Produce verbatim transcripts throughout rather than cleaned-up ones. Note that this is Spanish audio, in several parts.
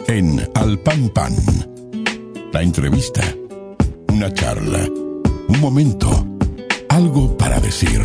en Al Pan Pan. La entrevista, una charla, un momento, algo para decir.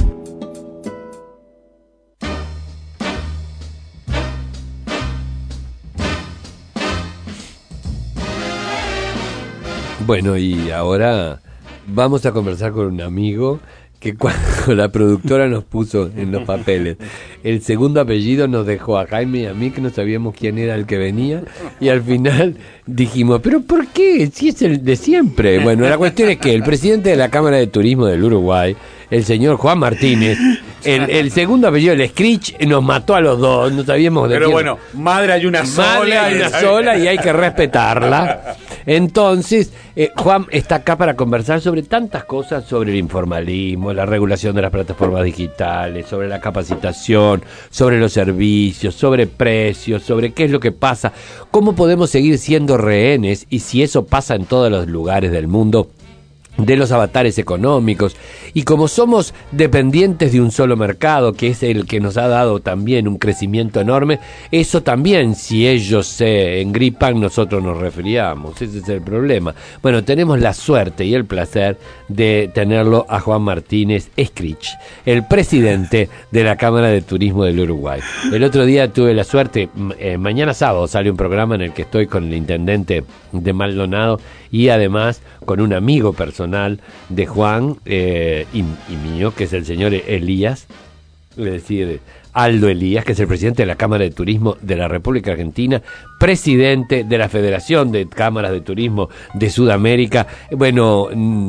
Bueno, y ahora vamos a conversar con un amigo que cuando la productora nos puso en los papeles el segundo apellido nos dejó a Jaime y a mí, que no sabíamos quién era el que venía, y al final dijimos, ¿pero por qué? Si es el de siempre. Bueno, la cuestión es que el presidente de la Cámara de Turismo del Uruguay, el señor Juan Martínez, el, el segundo apellido, el Screech, nos mató a los dos, no sabíamos de Pero quién. bueno, madre hay una sola. Madre hay una sola y hay que respetarla. Entonces, eh, Juan está acá para conversar sobre tantas cosas, sobre el informalismo, la regulación de las plataformas digitales, sobre la capacitación, sobre los servicios, sobre precios, sobre qué es lo que pasa, cómo podemos seguir siendo rehenes y si eso pasa en todos los lugares del mundo, de los avatares económicos. Y como somos dependientes de un solo mercado, que es el que nos ha dado también un crecimiento enorme, eso también, si ellos se engripan, nosotros nos resfriamos. Ese es el problema. Bueno, tenemos la suerte y el placer de tenerlo a Juan Martínez Screech, el presidente de la Cámara de Turismo del Uruguay. El otro día tuve la suerte, eh, mañana sábado sale un programa en el que estoy con el intendente de Maldonado y además con un amigo personal de Juan eh, y, y mío, que es el señor Elías, es decir, Aldo Elías, que es el presidente de la Cámara de Turismo de la República Argentina, presidente de la Federación de Cámaras de Turismo de Sudamérica, bueno,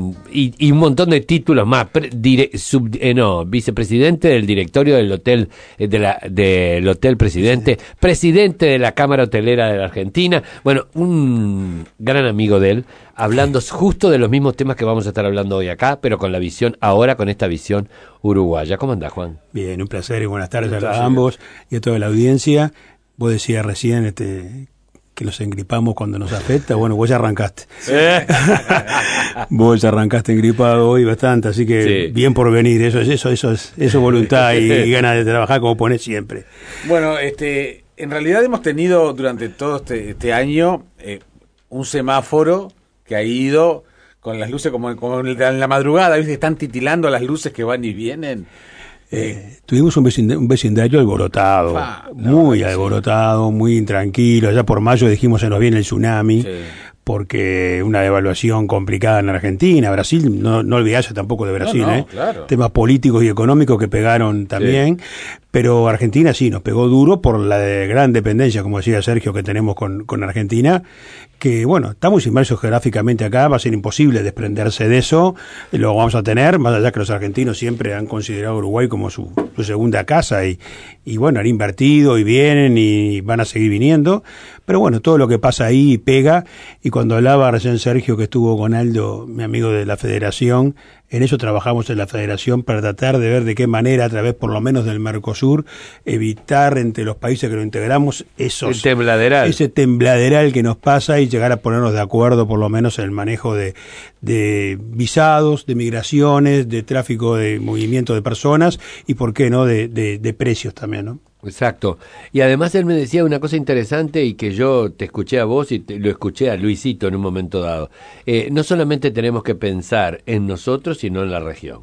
y, y un montón de títulos más, pre, dire, sub, eh, no, vicepresidente del directorio del hotel, eh, de la, del hotel presidente, sí. Presidente de la Cámara Hotelera de la Argentina, bueno, un gran amigo de él, hablando justo de los mismos temas que vamos a estar hablando hoy acá, pero con la visión, ahora con esta visión uruguaya. ¿Cómo andás, Juan? Bien, un placer y buenas tardes a ambos y a toda la audiencia. Vos decías recién este, que nos engripamos cuando nos afecta. Bueno, vos ya arrancaste. Vos ya arrancaste engripado hoy bastante, así que sí. Bien por venir. Eso es eso, eso es eso es voluntad y, y ganas de trabajar como ponés siempre. Bueno, este, en realidad hemos tenido durante todo este, este año eh, un semáforo que ha ido con las luces como, como en la madrugada, ¿viste? Están titilando las luces que van y vienen. Eh, tuvimos un vecindario, un vecindario alborotado, ah, muy no, alborotado, sí. Muy intranquilo. Ya por mayo dijimos se nos viene el tsunami, sí. Porque una devaluación complicada en Argentina, Brasil, no, no olvidarse tampoco de Brasil, no, no, ¿eh? Claro. Temas políticos y económicos que pegaron también, sí. Pero Argentina sí, nos pegó duro por la de gran dependencia, como decía Sergio, que tenemos con, con Argentina, que bueno, estamos inmersos geográficamente acá, va a ser imposible desprenderse de eso, lo vamos a tener, más allá que los argentinos siempre han considerado Uruguay como su, su segunda casa y, y bueno, han invertido y vienen y van a seguir viniendo, pero bueno, todo lo que pasa ahí pega, y cuando hablaba recién Sergio que estuvo con Aldo, mi amigo de la Federación, en eso trabajamos en la Federación para tratar de ver de qué manera, a través por lo menos del Mercosur, evitar entre los países que lo integramos esos, el tembladeral. ese tembladeral que nos pasa y llegar a ponernos de acuerdo por lo menos en el manejo de, de visados, de migraciones, de tráfico de movimiento de personas y por qué no de, de, de precios también, ¿no? Exacto. Y además él me decía una cosa interesante y que yo te escuché a vos y te, lo escuché a Luisito en un momento dado. Eh, no solamente tenemos que pensar en nosotros, sino en la región.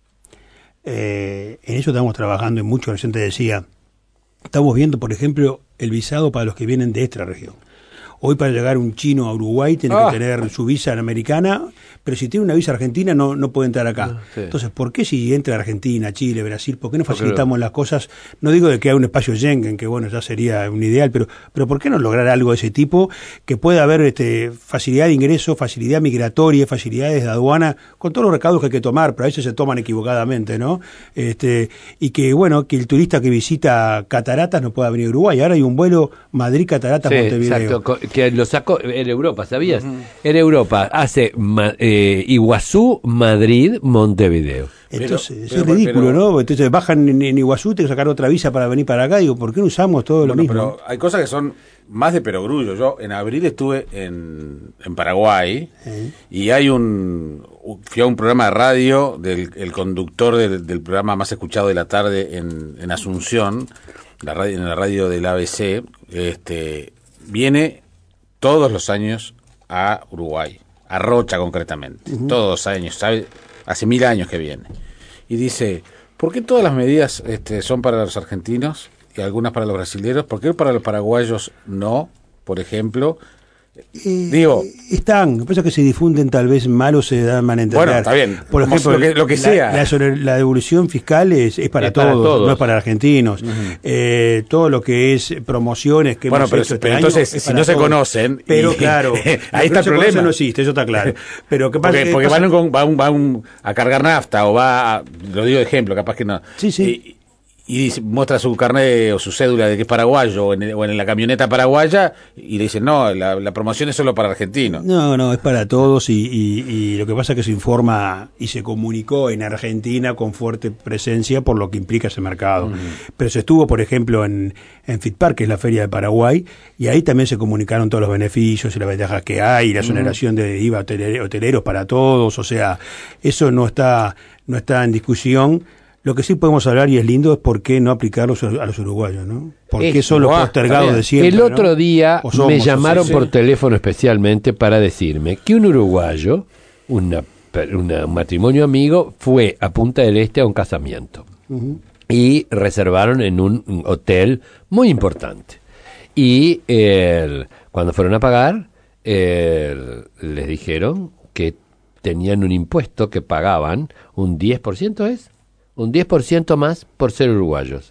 Eh, en eso estamos trabajando y mucho. Recién te decía, estamos viendo, por ejemplo, el visado para los que vienen de esta región. Hoy para llegar un chino a Uruguay tiene ah. que tener su visa americana, pero si tiene una visa argentina no no puede entrar acá. Sí. Entonces, ¿por qué si entra Argentina, Chile, Brasil, por qué no facilitamos las cosas? No digo de que haya un espacio Schengen, que bueno, ya sería un ideal, pero pero ¿por qué no lograr algo de ese tipo? Que pueda haber este facilidad de ingreso, facilidad migratoria, facilidades de aduana, con todos los recaudos que hay que tomar, pero a veces se toman equivocadamente, ¿no? Este y que bueno, que el turista que visita Cataratas no pueda venir a Uruguay. Ahora hay un vuelo Madrid-Cataratas-Montevideo. Sí, exacto. Que lo sacó en Europa, ¿sabías? Uh-huh. En Europa hace eh, Iguazú, Madrid, Montevideo. Entonces, pero, es pero, ridículo, pero, ¿no? Entonces bajan en, en Iguazú, tengo que sacar otra visa para venir para acá. Digo, ¿por qué no usamos todo bueno, lo mismo? Pero hay cosas que son más de perogrullo. Yo en abril estuve en, en Paraguay ¿Eh? y hay un... Fui a un programa de radio del el conductor del, del programa más escuchado de la tarde en, en Asunción, la radio, en la radio del A B C, este... viene todos los años a Uruguay, a Rocha concretamente, uh-huh. todos los años, ¿sabe? Hace mil años que viene. Y dice, ¿por qué todas las medidas este, son para los argentinos y algunas para los brasileños? ¿Por qué para los paraguayos no, por ejemplo? Eh, Digo, están, lo que pasa es que se difunden tal vez mal o se dan mal a entender. Bueno, está bien. Por ejemplo, lo que, lo que la, sea. La, sobre, la devolución fiscal es, es, para, es todos, para todos, no es para argentinos. Uh-huh. eh, todo lo que es promociones que bueno, hemos pero, hecho pero este entonces, año, si no se todos. conocen, pero y, claro, ahí está el problema. No existe, eso está claro. Pero ¿qué pasa? Porque, porque pasa? van, con, van, van a cargar nafta o va, a, lo digo de ejemplo, capaz que no. Sí, sí. Y, y dice, muestra su carnet o su cédula de que es paraguayo o en, el, o en la camioneta paraguaya y le dicen, no, la, la promoción es solo para argentinos. No, no, es para todos y, y, y lo que pasa es que se informa y se comunicó en Argentina con fuerte presencia por lo que implica ese mercado. Uh-huh. Pero se estuvo, por ejemplo, en, en FITPAR, que es la feria de Paraguay, y ahí también se comunicaron todos los beneficios y las ventajas que hay, la exoneración uh-huh. de I V A hoteleros, hoteleros para todos, o sea, eso no está, no está en discusión. Lo que sí podemos hablar, y es lindo, es por qué no aplicarlos a los uruguayos, ¿no? ¿Por qué son los postergados de siempre? El otro ¿no? día somos, me llamaron sí, por sí. teléfono especialmente para decirme que un uruguayo, una, una, un matrimonio amigo, fue a Punta del Este a un casamiento. Uh-huh. Y reservaron en un, un hotel muy importante. Y eh, cuando fueron a pagar, eh, les dijeron que tenían un impuesto que pagaban, un diez por ciento es... un diez por ciento más por ser uruguayos.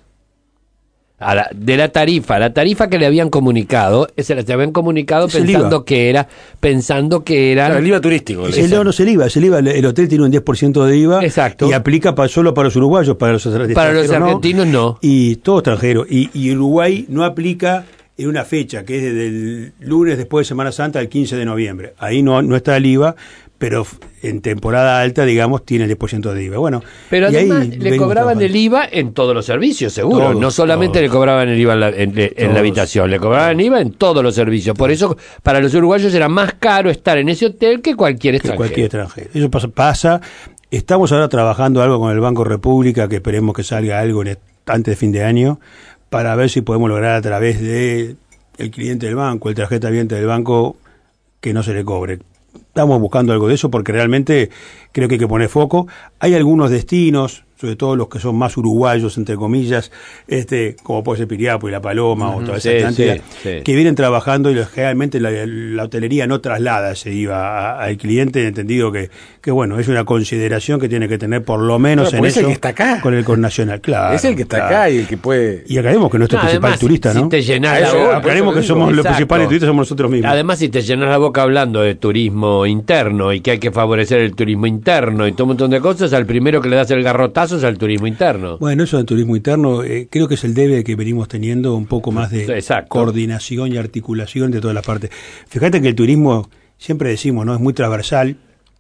A la, de la tarifa, la tarifa que le habían comunicado, se la habían comunicado es pensando que era, pensando que era claro, el I V A turístico. El, no, no es el I V A, es el I V A, el hotel tiene un diez por ciento de I V A. Exacto. Y aplica para, solo para los uruguayos, para los extranjeros. Para los argentinos no. no. Y todo extranjero. Y, y Uruguay no aplica en una fecha que es desde el lunes después de Semana Santa al quince de noviembre. Ahí no, no está el I V A, pero en temporada alta, digamos, tiene el diez por ciento de I V A. Bueno, pero además le cobraban el I V A en todos los servicios, seguro. Todos, no solamente todos. le cobraban el I V A en la, en, en la habitación, le cobraban el I V A en todos los servicios. Por eso, para los uruguayos era más caro estar en ese hotel que cualquier extranjero. Que cualquier extranjero. Eso pasa, pasa. Estamos ahora trabajando algo con el Banco República, que esperemos que salga algo en, antes de fin de año, para ver si podemos lograr a través de el cliente del banco, el tarjeta viente del banco, que no se le cobre. Estamos buscando algo de eso porque realmente creo que hay que poner foco. Hay algunos destinos, sobre todo los que son más uruguayos, entre comillas, este como puede ser Piriapo y La Paloma uh-huh, o toda esa sí, cantidad, sí, sí. que vienen trabajando y generalmente la, la hotelería no traslada ese I V A al cliente, entendido que, que bueno, es una consideración que tiene que tener por lo menos claro, en eso. Es el que está acá. Con el connacional, claro. Es el que está claro. acá y el que puede... Y aclaremos que nuestro no, principal además, turista, si, ¿no? Si te llenas la boca, aclaremos que digo, somos exacto. los principales turistas, somos nosotros mismos. Además, si te llenas la boca hablando de turismo interno y que hay que favorecer el turismo interno y todo un montón de cosas, al primero que le das el garrotazo es al turismo interno. Bueno, eso del turismo interno eh, creo que es el debe que venimos teniendo, un poco más de Exacto. coordinación y articulación de todas las partes. Fíjate que el turismo, siempre decimos, ¿no? Es muy transversal.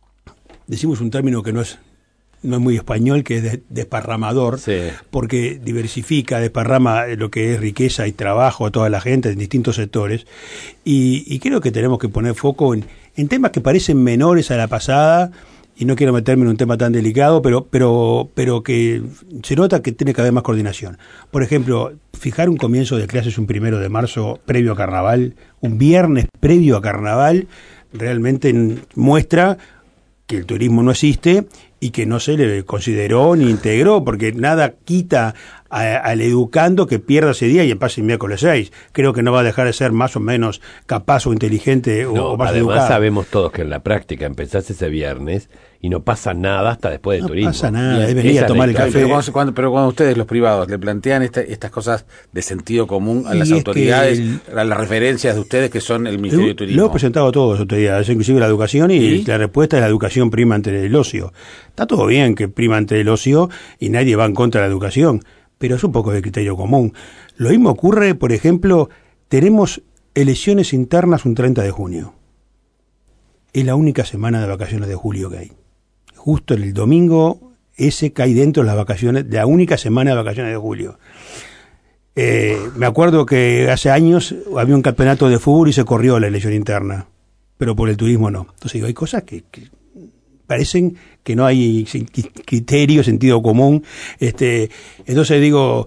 Decimos un término que no es no es muy español, que es de, desparramador, sí. porque diversifica, desparrama lo que es riqueza y trabajo a toda la gente en distintos sectores. Y, y creo que tenemos que poner foco en, en temas que parecen menores a la pasada, y no quiero meterme en un tema tan delicado, pero pero pero que se nota que tiene que haber más coordinación. Por ejemplo, fijar un comienzo de clases un primero de marzo previo a Carnaval, un viernes previo a Carnaval, realmente muestra que el turismo no existe y que no se le consideró ni integró, porque nada quita a, al educando que pierda ese día y en pase el miércoles seis. Creo que no va a dejar de ser más o menos capaz o inteligente o, no, o más además educado. Sabemos todos que en la práctica empezás ese viernes y no pasa nada hasta después del no turismo. No pasa nada, es venir a tomar el café. Pero cuando, cuando, pero cuando ustedes, los privados, le plantean esta, estas cosas de sentido común a las y autoridades, el, a las referencias de ustedes que son el Ministerio de Turismo. Lo he presentado a todas las autoridades, inclusive la educación, y ¿Sí? la respuesta es la educación prima ante el ocio. Está todo bien que prima ante el ocio y nadie va en contra de la educación, pero es un poco de criterio común. Lo mismo ocurre, por ejemplo, tenemos elecciones internas un treinta de junio. Es la única semana de vacaciones de julio que hay. Justo el domingo ese cae dentro de las vacaciones, de la única semana de vacaciones de julio. Eh, me acuerdo que hace años había un campeonato de fútbol y se corrió la elección interna, pero por el turismo no. Entonces digo, hay cosas que, que parecen que no hay criterio, sentido común. Este, entonces digo,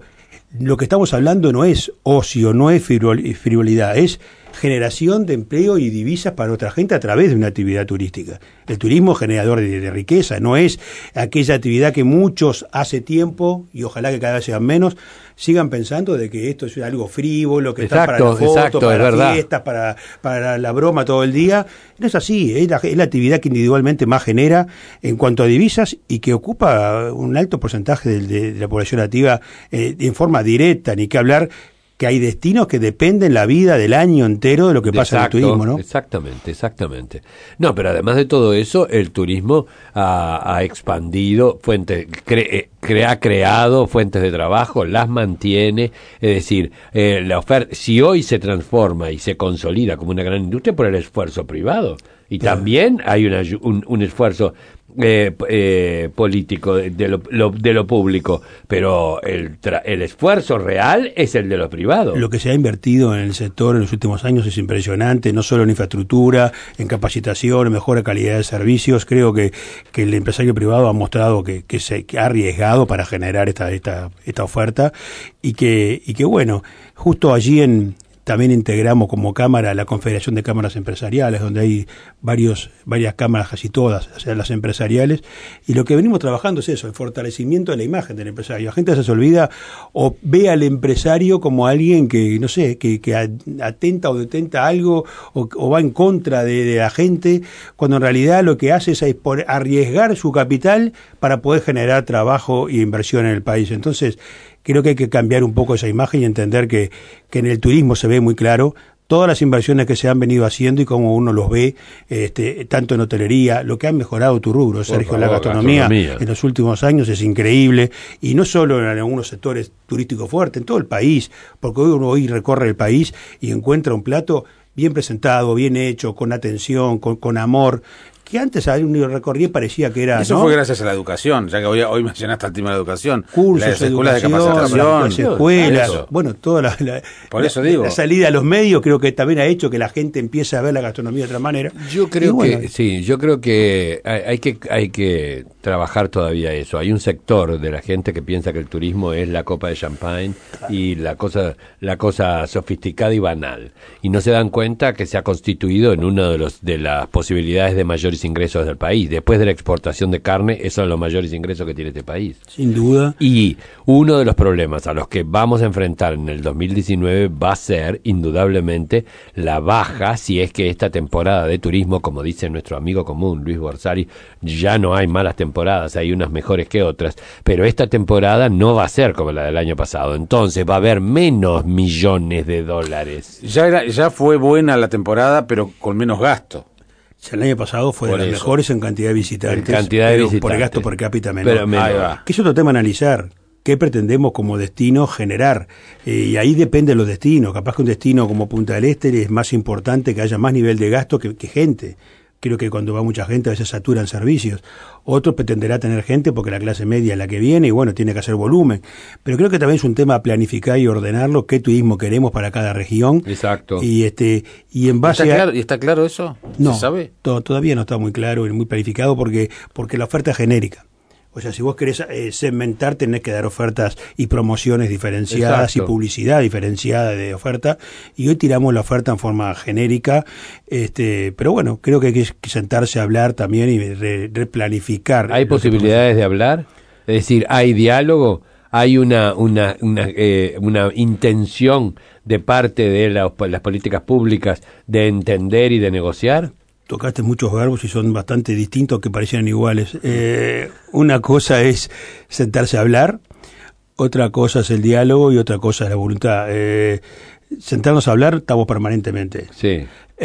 lo que estamos hablando no es ocio, no es frivolidad, es generación de empleo y divisas para nuestra gente a través de una actividad turística. El turismo es generador de, de riqueza, no es aquella actividad que muchos hace tiempo, y ojalá que cada vez sean menos, sigan pensando de que esto es algo frívolo, que exacto, está para la foto, exacto, para las fiestas, fiestas, para, para la broma todo el día. No es así, es la, es la actividad que individualmente más genera en cuanto a divisas y que ocupa un alto porcentaje de, de, de la población activa eh, en forma directa, ni que hablar que hay destinos que dependen la vida del año entero de lo que pasa exacto, en el turismo, ¿no? Exactamente, exactamente. No, pero además de todo eso, el turismo ha, ha expandido fuentes, cre, cre, ha creado fuentes de trabajo, las mantiene, es decir, eh, la oferta, si hoy se transforma y se consolida como una gran industria por el esfuerzo privado, y claro, también hay una, un, un esfuerzo Eh, eh, político de, de, lo, lo, de lo público, pero el, tra el esfuerzo real es el de lo privado. Lo que se ha invertido en el sector en los últimos años es impresionante, no solo en infraestructura, en capacitación, en mejora de calidad de servicios. Creo que, que el empresario privado ha mostrado que, que se que ha arriesgado para generar esta, esta, esta oferta y que, y que bueno, justo allí en también integramos como cámara la Confederación de Cámaras Empresariales, donde hay varios, varias cámaras, casi todas, o sea, las empresariales, y lo que venimos trabajando es eso, el fortalecimiento de la imagen del empresario. La gente se olvida o ve al empresario como alguien que, no sé, que, que atenta o detenta algo o, o va en contra de, de la gente, cuando en realidad lo que hace es arriesgar su capital para poder generar trabajo y inversión en el país. Entonces, creo que hay que cambiar un poco esa imagen y entender que, que en el turismo se ve muy claro todas las inversiones que se han venido haciendo y cómo uno los ve, este, tanto en hotelería, lo que ha mejorado tu rubro, Sergio, favor, la gastronomía, gastronomía en los últimos años es increíble, y no solo en algunos sectores turísticos fuertes, en todo el país, porque hoy uno hoy recorre el país y encuentra un plato bien presentado, bien hecho, con atención, con, con amor, que antes uno recorría y parecía que era... Eso ¿no? fue gracias a la educación, ya que hoy, hoy mencionaste el tema de la educación. Cursos, las escuelas de capacitación. Las escuelas, eso. Bueno, toda la, la, Por eso la, digo. la salida a los medios creo que también ha hecho que la gente empiece a ver la gastronomía de otra manera. Yo creo bueno, que, sí, yo creo que hay, hay que hay que trabajar todavía eso. Hay un sector de la gente que piensa que el turismo es la copa de champagne y la cosa, la cosa sofisticada y banal. Y no se dan cuenta que se ha constituido en una de los de las posibilidades de mayores ingresos del país. Después de la exportación de carne, esos son los mayores ingresos que tiene este país. Sin duda. Y uno de los problemas a los que vamos a enfrentar en el dos mil diecinueve va a ser, indudablemente, la baja, si es que esta temporada de turismo, como dice nuestro amigo común, Luis Borsari, ya no hay malas temporadas, hay unas mejores que otras, pero esta temporada no va a ser como la del año pasado. Entonces va a haber menos millones de dólares. Ya, era, ya fue buena la temporada, pero con menos gasto. El año pasado fue por de las eso. mejores en cantidad de visitantes, en cantidad de pero visitantes. por el gasto per cápita menor. Pero menor. Ahí va. Que es otro tema a analizar. ¿Qué pretendemos como destino generar? Eh, y ahí depende de los destinos. Capaz que un destino como Punta del Este es más importante que haya más nivel de gasto que, que gente. Creo que cuando va mucha gente a veces saturan servicios. Otro pretenderá tener gente porque la clase media es la que viene y bueno, tiene que hacer volumen. Pero creo que también es un tema a planificar y ordenarlo, qué turismo queremos para cada región. Exacto. Y este y en base ¿Está a... claro, ¿Y está claro eso? No, ¿Se sabe? to- todavía no está muy claro y muy planificado porque, porque la oferta es genérica. O sea, si vos querés eh, segmentar, tenés que dar ofertas y promociones diferenciadas. Exacto. Y publicidad diferenciada de oferta. Y hoy tiramos la oferta en forma genérica. Este, pero bueno, creo que hay que sentarse a hablar también y re, replanificar. ¿Hay posibilidades de hablar? Es decir, ¿hay diálogo? ¿Hay una una una, eh, una intención de parte de la, las políticas públicas de entender y de negociar? Tocaste muchos verbos y son bastante distintos que parecían iguales. Eh, una cosa es sentarse a hablar, otra cosa es el diálogo y otra cosa es la voluntad. Eh, sentarnos a hablar estamos permanentemente. Sí.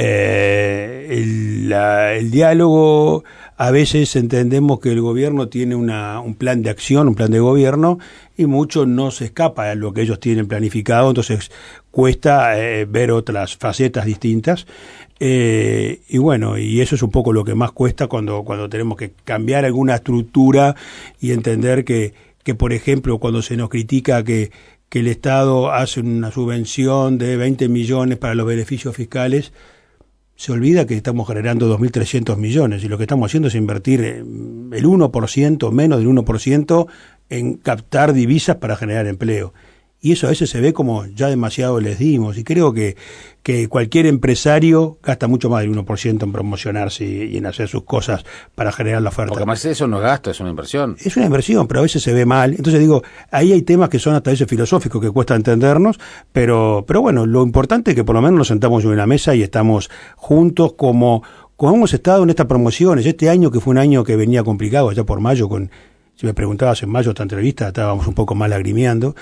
Eh, el, la, el diálogo, a veces entendemos que el gobierno tiene una, un plan de acción, un plan de gobierno, y mucho no se escapa a lo que ellos tienen planificado, entonces cuesta eh, ver otras facetas distintas. Eh, y bueno, y eso es un poco lo que más cuesta cuando, cuando tenemos que cambiar alguna estructura y entender que, que por ejemplo, cuando se nos critica que, que el Estado hace una subvención de veinte millones para los beneficios fiscales, se olvida que estamos generando dos mil trescientos millones y lo que estamos haciendo es invertir el uno por ciento, menos del uno por ciento en captar divisas para generar empleo. y eso a veces se ve como ya demasiado les dimos, y creo que, que cualquier empresario gasta mucho más del uno por ciento en promocionarse y, y en hacer sus cosas para generar la oferta. Porque más eso no es gasto, es una inversión. Es una inversión, pero a veces se ve mal. Entonces digo, ahí hay temas que son hasta a veces filosóficos, que cuesta entendernos, pero, pero bueno, lo importante es que por lo menos nos sentamos en una mesa y estamos juntos como, como hemos estado en estas promociones. Este año, que fue un año que venía complicado, allá por mayo, con si me preguntabas en mayo esta entrevista, estábamos un poco más lagrimeando,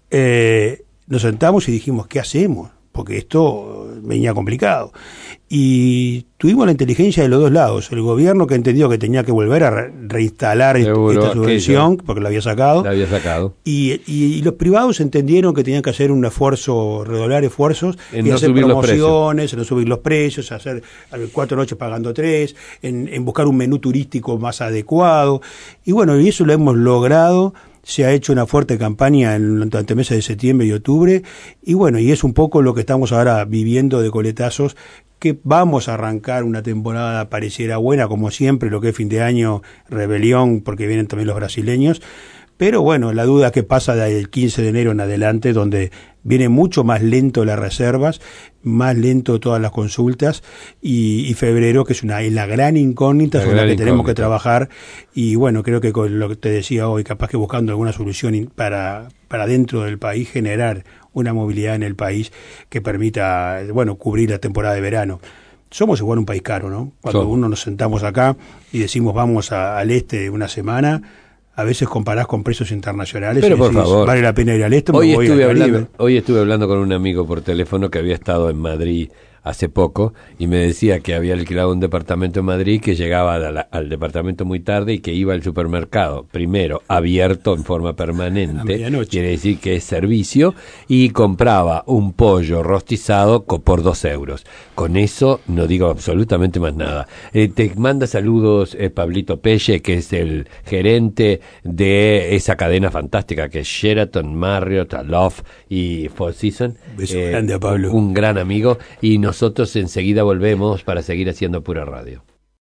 eh, nos sentamos y dijimos, ¿qué hacemos? Porque esto venía complicado. Y tuvimos la inteligencia de los dos lados. El gobierno, que entendió que tenía que volver a re reinstalar Seguro, esta subvención, aquello, porque la había sacado. La había sacado. Y, y, y los privados entendieron que tenían que hacer un esfuerzo, redoblar esfuerzos, en y no hacer subir promociones, en no subir los precios, hacer cuatro noches pagando tres, en, en buscar un menú turístico más adecuado. Y bueno, y eso lo hemos logrado. Se ha hecho una fuerte campaña en, durante meses de septiembre y octubre, y bueno, y es un poco lo que estamos ahora viviendo de coletazos, que vamos a arrancar una temporada pareciera buena, como siempre, lo que es fin de año, rebelión, porque vienen también los brasileños, pero bueno, la duda que pasa del quince de enero en adelante, donde viene mucho más lento las reservas, más lento todas las consultas, y, y febrero, que es una es la gran incógnita la sobre gran la que tenemos incógnita. que trabajar, y bueno, creo que con lo que te decía hoy, capaz que buscando alguna solución para, para dentro del país, generar una movilidad en el país que permita, bueno, cubrir la temporada de verano. Somos igual un país caro, ¿no? Cuando Somos. uno nos sentamos acá y decimos vamos a, al este una semana, a veces comparás con precios internacionales. Pero y por decís, favor, vale la pena ir al este. Hoy, me voy estuve al hablando, hoy estuve hablando con un amigo por teléfono que había estado en Madrid hace poco y me decía que había alquilado un departamento en Madrid, que llegaba a la, al departamento muy tarde y que iba al supermercado, primero abierto en forma permanente, quiere decir que es servicio, y compraba un pollo rostizado por dos euros. Con eso no digo absolutamente más nada. Eh, te manda saludos eh, Pablito Pelle, que es el gerente de esa cadena fantástica que es Sheraton, Marriott, Aloft y Four Seasons. Beso eh, grande a Pablo. Un gran amigo, y nosotros enseguida volvemos para seguir haciendo Pura Radio.